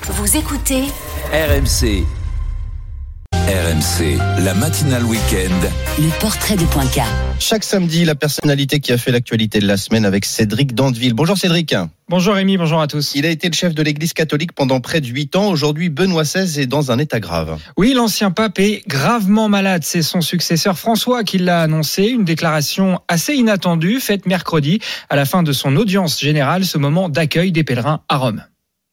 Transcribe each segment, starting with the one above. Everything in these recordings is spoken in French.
Vous écoutez RMC. RMC, la matinale week-end. Le portrait de Poincaré. Chaque samedi, la personnalité qui a fait l'actualité de la semaine avec Cédric Dandeville. Bonjour Cédric. Bonjour Rémi, bonjour à tous. Il a été le chef de l'église catholique pendant près de 8 ans. Aujourd'hui, Benoît XVI est dans un état grave. Oui, l'ancien pape est gravement malade. C'est son successeur François qui l'a annoncé. Une déclaration assez inattendue, faite mercredi, à la fin de son audience générale, ce moment d'accueil des pèlerins à Rome.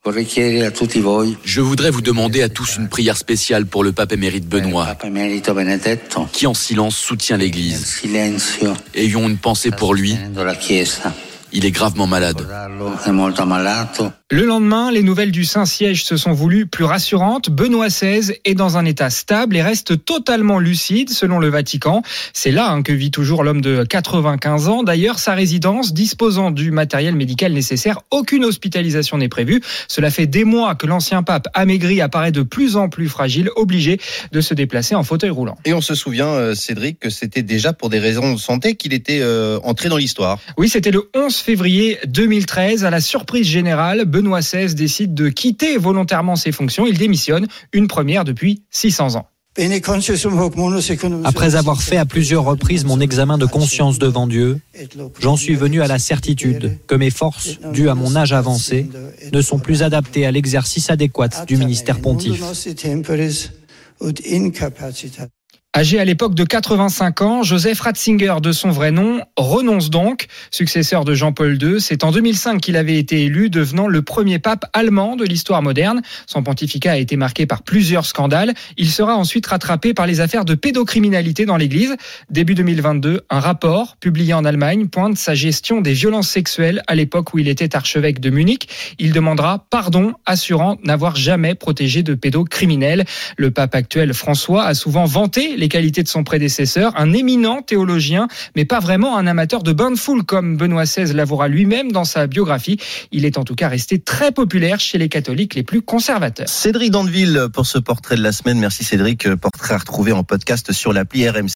Je voudrais vous demander à tous une prière spéciale pour le pape émérite Benoît, qui en silence soutient l'Église. Ayons une pensée pour lui. Il est gravement malade. Le lendemain, les nouvelles du Saint-Siège se sont voulues plus rassurantes. Benoît XVI est dans un état stable et reste totalement lucide, selon le Vatican. C'est là que vit toujours l'homme de 95 ans. D'ailleurs, sa résidence, disposant du matériel médical nécessaire, aucune hospitalisation n'est prévue. Cela fait des mois que l'ancien pape amaigri apparaît de plus en plus fragile, obligé de se déplacer en fauteuil roulant. Et on se souvient, Cédric, que c'était déjà pour des raisons de santé qu'il était entré dans l'histoire. Oui, c'était le 11 février 2013. À la surprise générale, Benoît XVI décide de quitter volontairement ses fonctions. Il démissionne, une première depuis 600 ans. Après avoir fait à plusieurs reprises mon examen de conscience devant Dieu, j'en suis venu à la certitude que mes forces, dues à mon âge avancé, ne sont plus adaptées à l'exercice adéquat du ministère pontife. Âgé à l'époque de 85 ans, Joseph Ratzinger, de son vrai nom, renonce donc. Successeur de Jean-Paul II, c'est en 2005 qu'il avait été élu, devenant le premier pape allemand de l'histoire moderne. Son pontificat a été marqué par plusieurs scandales. Il sera ensuite rattrapé par les affaires de pédocriminalité dans l'Église. Début 2022, un rapport publié en Allemagne pointe sa gestion des violences sexuelles à l'époque où il était archevêque de Munich. Il demandera pardon, assurant n'avoir jamais protégé de pédocriminels. Le pape actuel, François, a souvent vanté les qualités de son prédécesseur, un éminent théologien, mais pas vraiment un amateur de bain de foule comme Benoît XVI l'avouera lui-même dans sa biographie. Il est en tout cas resté très populaire chez les catholiques les plus conservateurs. Cédric Dandeville pour ce portrait de la semaine. Merci Cédric. Portrait à retrouver en podcast sur l'appli RMC.